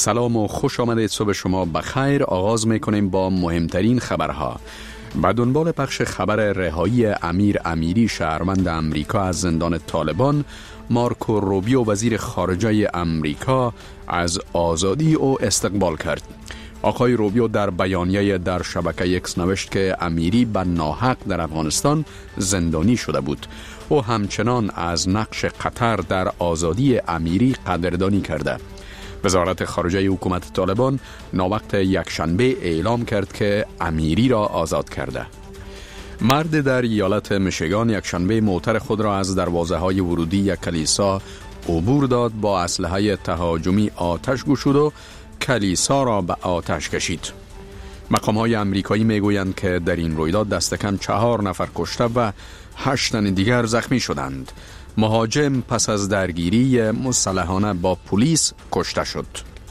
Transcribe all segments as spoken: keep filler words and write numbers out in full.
سلام و خوش آمدید. صبح شما بخیر. آغاز میکنیم با مهمترین خبرها. به دنبال پخش خبر رهایی امیر امیری شهروند امریکا از زندان طالبان، مارکو روبیو وزیر خارجه امریکا از آزادی او استقبال کرد. آقای روبیو در بیانیه در شبکه اکس نوشت که امیری به ناحق در افغانستان زندانی شده بود. او همچنان از نقش قطر در آزادی امیری قدردانی کرده. وزارت خارجه حکومت طالبان ناوقت یکشنبه اعلام کرد که امیری را آزاد کرده. مرد در ایالت میشیگان یکشنبه موتر خود را از دروازه‌های ورودی یک کلیسا عبور داد، با اسلحه تهاجمی آتش گشود و کلیسا را به آتش کشید. مقام‌های امریکایی میگویند که در این رویداد دست کم چهار نفر کشته و هشت تن دیگر زخمی شدند. مهاجم پس از درگیری مسلحانه با پلیس کشته شد.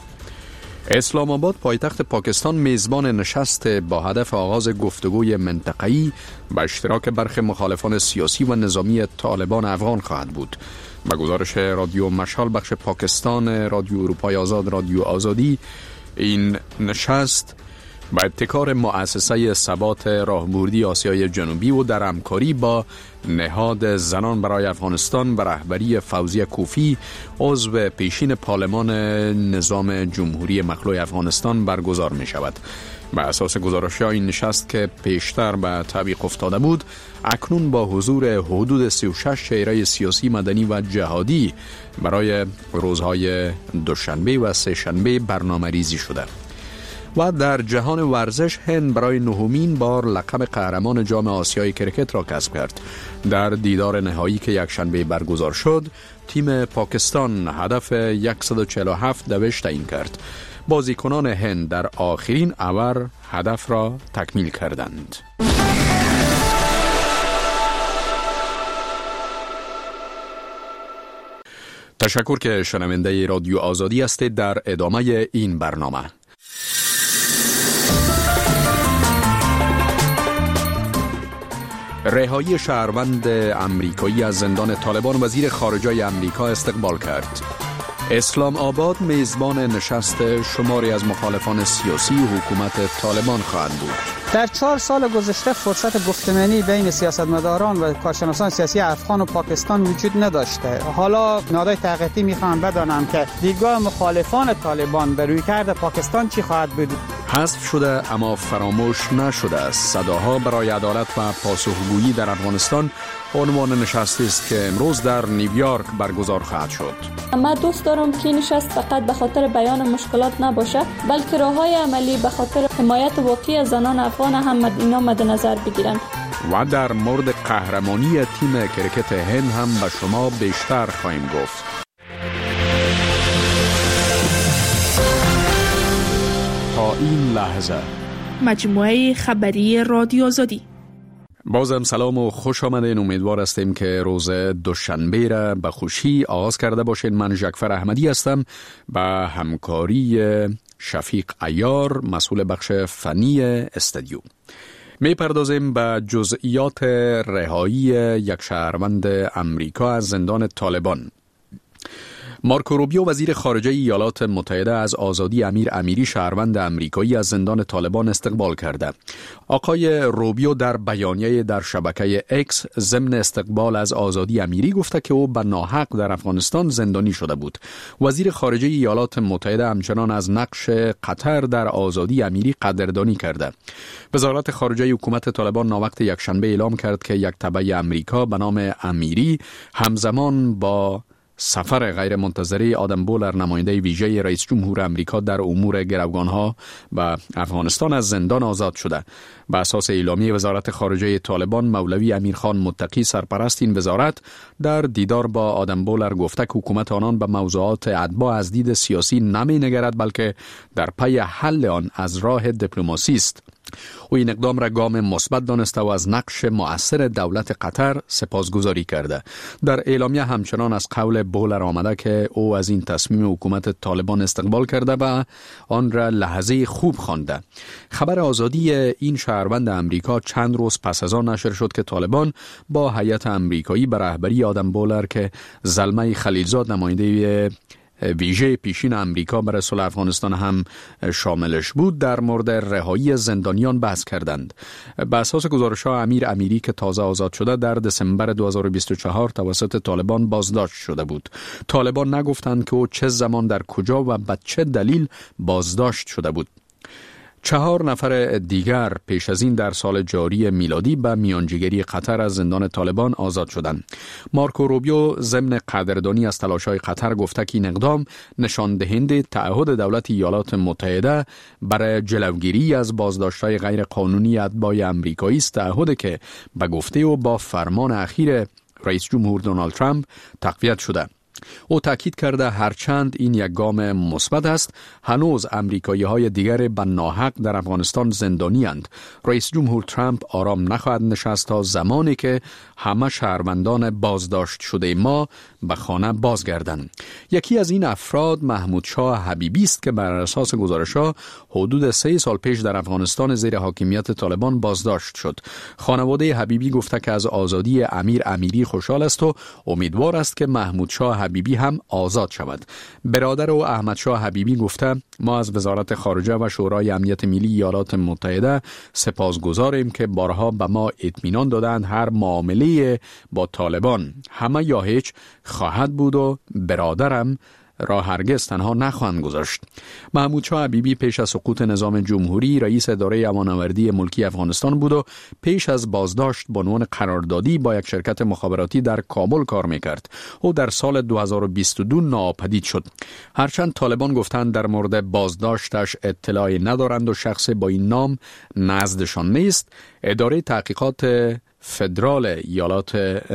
اسلام آباد پایتخت پاکستان میزبان نشست با هدف آغاز گفتگوی منطقه‌ای به اشتراک برخی مخالفان سیاسی و نظامی طالبان افغان خواهد بود. به گزارش رادیو مشال بخش پاکستان رادیو اروپای آزاد رادیو آزادی، این نشست با ابتکار مؤسسه ثبات راهبردی آسیای جنوبی و در همکاری با نهاد زنان برای افغانستان و رهبری فوزیه کوفی عضو پیشین پارلمان نظام جمهوری مخلوع افغانستان برگزار می شود. به اساس گزارش این نشست که پیشتر به تعویق افتاده بود، اکنون با حضور حدود سی و شش چهره سیاسی، مدنی و جهادی برای روزهای دوشنبه و سه شنبه برنامه ریزی شده. و در جهان ورزش، هند برای نهمین بار لقب قهرمان جام آسیای کرکت را کسب کرد. در دیدار نهایی که یکشنبه برگزار شد، تیم پاکستان هدف صد و چهل و هفت دوش تعیین کرد. بازیکنان هند در آخرین اوور هدف را تکمیل کردند. تشکر که شنونده رادیو آزادی هستید. در ادامه این برنامه رهایی شهروند امریکایی از زندان طالبان، وزیر خارجه امریکا استقبال کرد. اسلام آباد میزبان نشست شماری از مخالفان سیاسی و حکومت طالبان خواهد بود. در چهار سال گذشته فرصت گفتمانی بین سیاستمداران و کارشناسان سیاسی افغان و پاکستان وجود نداشته. حالا نهادهای تحقیقی میخوان بدانم که دیدگاه مخالفان طالبان به رویکرد پاکستان چی خواهد بود. حذف شده اما فراموش نشده است. صداها برای عدالت و پاسخگویی در افغانستان عنوان نشستی است که امروز در نیویورک برگزار خواهد شد. من دوست دارم که نشست فقط به خاطر بیان مشکلات نباشه، بلکه راه‌های عملی به خاطر حمایت واقعی از زنان افغان هم اینا مد نظر بگیرن. و در مورد قهرمانی تیم کرکت هند هم به شما بیشتر خواهیم گفت. تا این لحظه مجموعه خبری رادیو آزادی. بازم سلام و خوش آمدین. امیدوار هستیم که روز دوشنبه را به خوشی آغاز کرده باشین. من جعفر احمدی هستم به همکاری شفیق عیار، مسئول بخش فنی استودیو. می پردازیم به جزئیات رهایی یک شهروند امریکا از زندان طالبان. مارکو روبیو وزیر خارجه ایالات متحده از آزادی امیر امیری شهروند امریکایی از زندان طالبان استقبال کرده. آقای روبیو در بیانیه در شبکه اکس ضمن استقبال از آزادی امیری گفته که او به ناحق در افغانستان زندانی شده بود. وزیر خارجه ایالات متحده همچنان از نقش قطر در آزادی امیری قدردانی کرده. وزارت خارجه حکومت طالبان ناوقت یکشنبه اعلام کرد که یک تبع امریکا به نام امیری همزمان با سفر غیر منتظره آدم بولر، نماینده ویژه رئیس جمهور امریکا در امور گروگانها و افغانستان، از زندان آزاد شده. به اساس اعلامیه وزارت خارجه طالبان، مولوی امیرخان متقی سرپرست این وزارت در دیدار با آدم بولر گفته که حکومت آنان به موضوعات اتباع از دید سیاسی نمی نگرد، بلکه در پی حل آن از راه دیپلماسی است. او این اقدام را گام مثبت دانسته و از نقش مؤثر دولت قطر سپاسگزاری کرده. در اعلامیه همچنان از قول بولر آمده که او از این تصمیم حکومت طالبان استقبال کرده و آن را لحظه خوب خوانده. خبر آزادی این شهروند امریکا چند روز پس از آن نشر شد که طالبان با هیئت امریکایی به رهبری آدم بولر که زلمه خلیلزاد نماینده ویژه پیشین امریکا برای صلح افغانستان هم شاملش بود، در مورد رهایی زندانیان بحث کردند. به اساس گزارش‌ها امیر امیری که تازه آزاد شده در دسامبر دو هزار و بیست و چهار توسط طالبان بازداشت شده بود. طالبان نگفتند که او چه زمان در کجا و به چه دلیل بازداشت شده بود. چهار نفر دیگر پیش از این در سال جاری میلادی به میانجیگری قطر از زندان طالبان آزاد شدند. مارکو روبیو ضمن قدردانی از تلاش‌های قطر گفته که این اقدام نشان دهنده تعهد دولت ایالات متحده برای جلوگیری از بازداشت‌های غیر قانونی اتباع آمریکایی است، تعهدی که به گفته او با فرمان اخیر رئیس جمهور دونالد ترامپ تقویت شده. او تاکید کرده هرچند این یک گام مثبت است، هنوز امریکایی‌های دیگر به ناحق در افغانستان زندانی اند. رئیس جمهور ترامپ آرام نخواهد نشست تا زمانی که همه شهروندان بازداشت شده ما به خانه بازگردند. یکی از این افراد محمود شاه حبیبی است که بر اساس گزارش‌ها حدود سه سال پیش در افغانستان زیر حاکمیت طالبان بازداشت شد. خانواده حبیبی گفته که از آزادی امیر امیری خوشحال است و امیدوار است که محمود شاه حبیبی هم آزاد شود. برادر او احمد شاه حبیبی گفته ما از وزارت خارجه و شورای امنیت ملی ایالات متحده سپاسگزاریم که بارها به ما اطمینان دادند هر معامله با طالبان همه یا هیچ خواهد بود و برادرم را هرگز تنها نخواهند گذاشت. محمود شاه حبیبی پیش از سقوط نظام جمهوری رئیس اداره امان‌آوردی ملکی افغانستان بود و پیش از بازداشت به عنوان قراردادی با یک شرکت مخابراتی در کابل کار میکرد. او در سال دو هزار و بیست و دو ناپدید شد. هرچند طالبان گفتند در مورد بازداشتش اطلاعی ندارند و شخص با این نام نزدشان نیست، اداره تحقیقات فدرال ایالات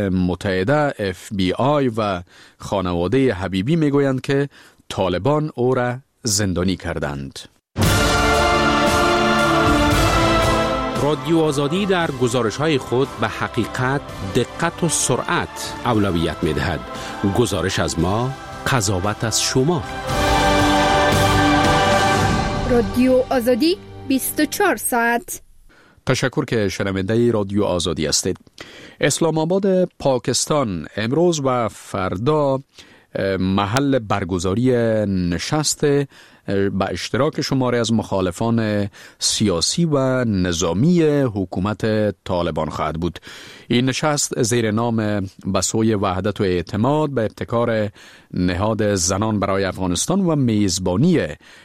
متحده اف بی آی و خانواده حبیبی میگویند که طالبان او را زندانی کردند. رادیو آزادی در گزارش‌های خود به حقیقت، دقت و سرعت اولویت می‌دهد. گزارش از ما، قضاوت از شما. رادیو آزادی بیست و چهار ساعت. تشکر که شنونده رادیو آزادی هستید. اسلام آباد پاکستان امروز و فردا محل برگزاری نشست با اشتراک شماری از مخالفان سیاسی و نظامی حکومت طالبان خواهد بود. این نشست زیر نام بسوی وحدت و اعتماد به ابتکار نهاد زنان برای افغانستان و میزبانی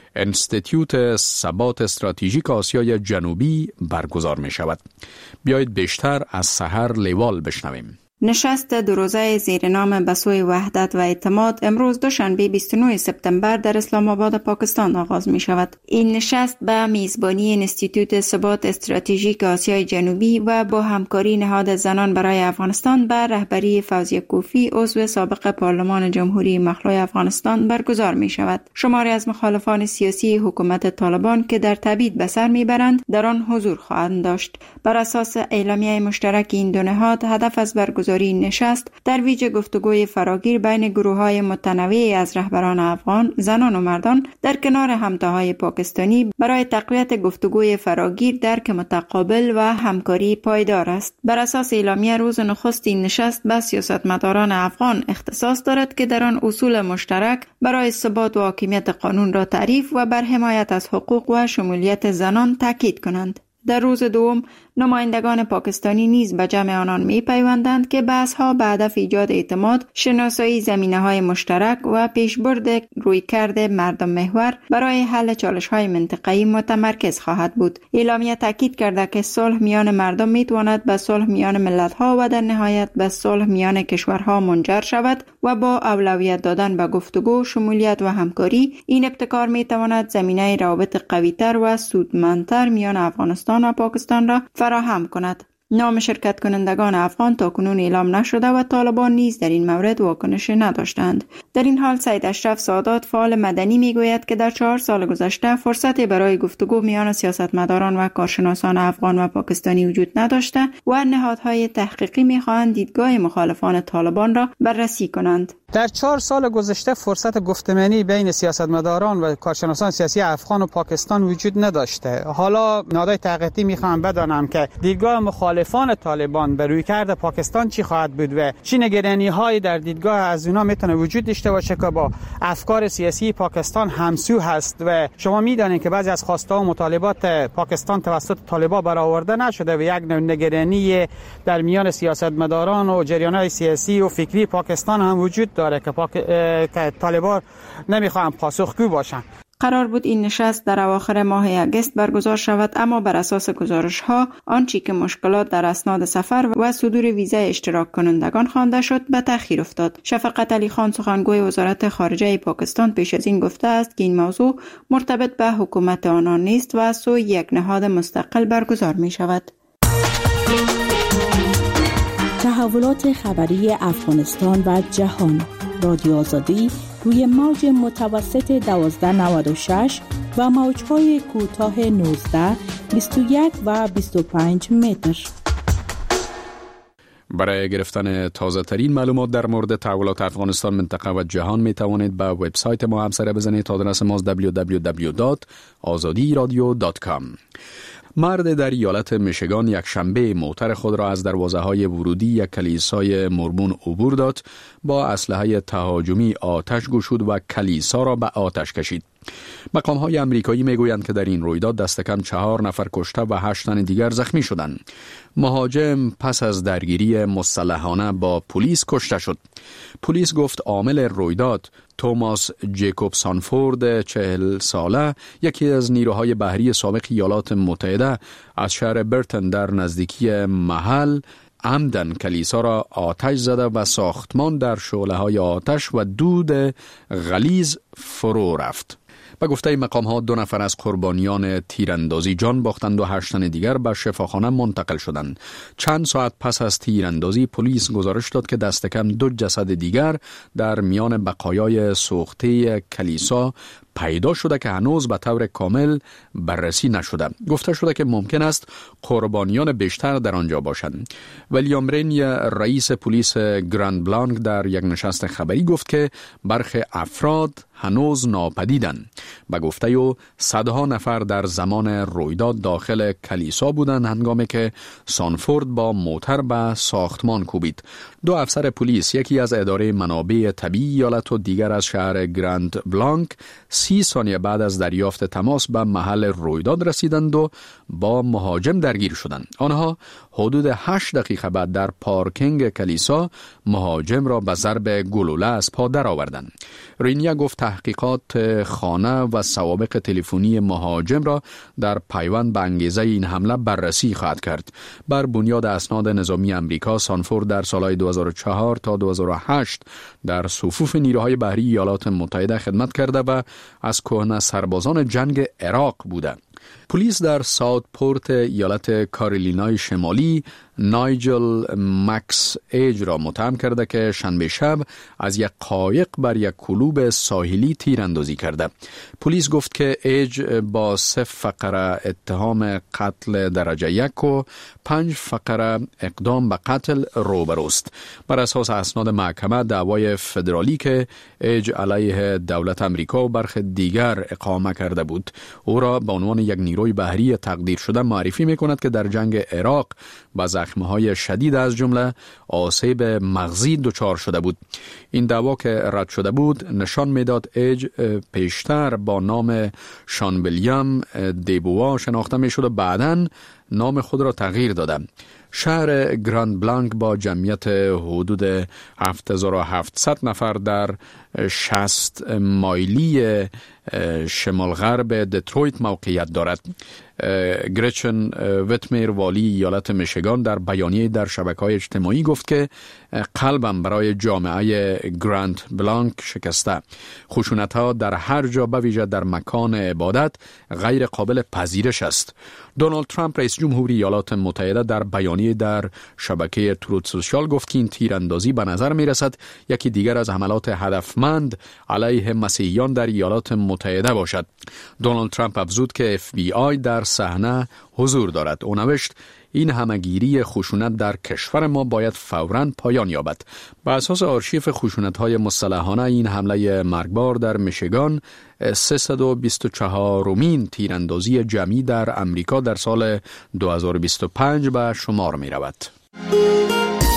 انستیتیوت ثبات استراتژیک آسیای جنوبی برگزار می شود. بیایید بیشتر از سحر لیوال بشنویم. نشست دو روزه زیر نام بسوی وحدت و اعتماد امروز دوشنبه بیست و نه سپتامبر در اسلام آباد پاکستان آغاز می شود. این نشست به میزبانی انستیتوت ثبات استراتژیک آسیای جنوبی و با همکاری نهاد زنان برای افغانستان به رهبری فوزیه کوفی عضو سابق پارلمان جمهوری مخلوع افغانستان برگزار می شود. شماری از مخالفان سیاسی حکومت طالبان که در تبعید به سر می برند در آن حضور خواهند داشت. بر اساس اعلامیه مشترک این دو نهاد، هدف از برگزاری این نشست در ویژه گفتگوی فراگیر بین گروه‌های متنوعی از رهبران افغان، زنان و مردان در کنار همتاهای پاکستانی برای تقویت گفتگوی فراگیر، درک متقابل و همکاری پایدار است. بر اساس اعلامیه روز نخست این نشست به سیاستمداران افغان اختصاص دارد که در آن اصول مشترک برای ثبات و حاکمیت قانون را تعریف و بر حمایت از حقوق و شمولیت زنان تاکید کنند. در روز دوم نمایندگان پاکستانی نیز به جمع آنان می پیوندند که بحث‌ها به هدف ایجاد اعتماد، شناسایی زمینه‌های مشترک و پیشبرد رویکرد مردم محور برای حل چالش‌های منطقه‌ای متمرکز خواهد بود. اعلامیه تاکید کرده که صلح میان مردم میتواند به صلح میان ملت‌ها و در نهایت به صلح میان کشورها منجر شود و با اولویت دادن به گفتگو، شمولیت و همکاری، این ابتکار میتواند زمینه روابط قوی‌تر و سودمندتر میان افغانستان و پاکستان را فراهم کند. نام شرکت کنندگان افغان تاکنون اعلام نشده و طالبان نیز در این مورد واکنش نداشتند. در این حال سید اشرف سادات فعال مدنی میگوید که در چهار سال گذشته فرصتی برای گفتگو میان سیاستمداران و کارشناسان افغان و پاکستانی وجود نداشته و نهادهای تحقیقی میخواهند دیدگاه مخالفان طالبان را بررسی کنند. در چهار سال گذشته فرصت گفتمانی بین سیاستمداران و کارشناسان سیاسی افغان و پاکستان وجود نداشته. حالا نهادهای تحقیقاتی میخوام بدانم که دیدگاه مخالفان طالبان به رویکرد پاکستان چی خواهد بود و چه نگرانی‌هایی در دیدگاه از اونا میتونه وجود داشته باشه که با افکار سیاسی پاکستان همسو هست و شما میدانید که بعضی از خواسته و مطالبات پاکستان توسط طالبان برآورده نشده و یک نگرانی در میان سیاستمداران و جریان‌های سیاسی و فکری پاکستان هم وجود داره که, پاک... که طالبان نمیخوان پاسخگو باشن. قرار بود این نشست در اواخر ماه اگست برگزار شود، اما بر اساس گزارش‌ها آنچه که مشکلات در اسناد سفر و صدور ویزای اشتراک کنندگان خوانده شد به تأخیر افتاد. شفقت علی خان سخنگوی وزارت خارجه پاکستان پیش از این گفته است که این موضوع مرتبط به حکومت آنان نیست و از سوی یک نهاد مستقل برگزار می شود. تحولات خبری افغانستان و جهان. رادیو آزادی روی موج متوسط دوازده نود و شش و موج‌های کوتاه نوزده، بیست و یک و بیست و پنج متر. برای گرفتن تازه ترین معلومات در مورد تحولات افغانستان، منطقه و جهان می توانید به وبسایت ما هم سر بزنید. آدرس ما دبلیو دبلیو دبلیو دات آزادی رادیو دات کام. مرد در ایالت میشیگان یک شنبه موتر خود را از دروازه‌های ورودی یک کلیسای مرمون عبور داد، با اسلحه تهاجمی آتش گشود و کلیسا را به آتش کشید. مقام‌های امریکایی میگویند که در این رویداد دست کم چهار نفر کشته و هشت تن دیگر زخمی شدند. مهاجم پس از درگیری مسلحانه با پلیس کشته شد. پلیس گفت عامل رویداد توماس جیکوب سانفورد چهل ساله، یکی از نیروهای بحری سابق ایالات متحده، از شهر برتن در نزدیکی محل عمدن کلیسا را آتش زده و ساختمان در شعله‌های آتش و دود غلیظ فرو رفت. به گفته مقام ها دو نفر از قربانیان تیراندازی جان باختند و هشت تن دیگر به شفاخانه منتقل شدند. چند ساعت پس از تیراندازی پلیس گزارش داد که دست کم دو جسد دیگر در میان بقایای سوخته کلیسا پیدا شده که هنوز به طور کامل بررسی نشده. گفته شده که ممکن است قربانیان بیشتر در آنجا باشند. ویلیام رینی، رئیس پلیس گراند بلانک، در یک نشست خبری گفت که برخی افراد هنوز ناپدیدند. به گفته او صدها نفر در زمان رویداد داخل کلیسا بودند هنگامی که سانفورد با موتر به ساختمان کوبید. دو افسر پلیس، یکی از اداره منابع طبیعی ایالت و دیگر از شهر گراند بلانک، سی ثانیه بعد از دریافت تماس به محل رویداد رسیدند و با مهاجم درگیر شدند. آنها حدود هشت دقیقه بعد در پارکینگ کلیسا مهاجم را به ضرب گلوله از پا درآوردند. رینیا گفت تحقیقات خانه و سوابق تلفنی مهاجم را در پیوند به انگیزه این حمله بررسی خواهد کرد. بر بنیاد اسناد نظامی امریکا، سانفورد در سالهای دو هزار و چهار تا دو هزار و هشت در صفوف نیروهای بحری ایالات متحده خدمت کرده و از کهنه سربازان جنگ عراق بوده. پلیس در ساوت پورت ایالت کارولینای شمالی نایجل مکس ایج را متهم کرده که شنبه شب از یک قایق بر یک کلوب ساحلی تیراندازی کرده. پلیس گفت که ایج با سه فقره اتهام قتل درجه یک و پنج فقره اقدام به قتل روبروست. بر اساس اسناد محکمه، دعوای فدرالی که ایج علیه دولت امریکا و برخی دیگر اقامه کرده بود، او را به عنوان یک نیروی بحری تقدیر شده معرفی می‌کند که در جنگ عراق با زخم‌های شدید از جمله آسیب مغزی دچار شده بود. این دعوا که رد شده بود نشان میداد ایج پیشتر با نام شان ویلیام دیبوا شناخته میشد و بعداً نام خود را تغییر داده. شهر گراند بلانک با جمعیت حدود هفت هزار و هفتصد نفر در شصت مایلی شمال غرب دترویت موقعیت دارد. گریچن ویتمیر، والی ایالت میشیگان، در بیانیه در شبکه‌های اجتماعی گفت که قلبم برای جامعه گراند بلانک شکسته. خشونت‌ها در هر جا، به ویژه در مکان عبادت، غیر قابل پذیرش است. دونالد ترامپ، رئیس جمهوری ایالات متحده، در بیانیه در شبکه تروت سوشال گفت که این تیراندازی به نظر می رسد یکی دیگر از حملات هدفمند علیه مسیحیان در ایالات متحده باشد. دونالد ترامپ افزود که اف بی آی در صحنه حضور دارد. او نوشت این همگیری خشونت در کشور ما باید فوراً پایان یابد. بر اساس آرشیف خشونت‌های مسلحانه، این حمله مرگبار در میشیگان سیصد و بیست و چهارمین تیراندازی جمعی در امریکا در سال دو هزار و بیست و پنج به شمار می رود.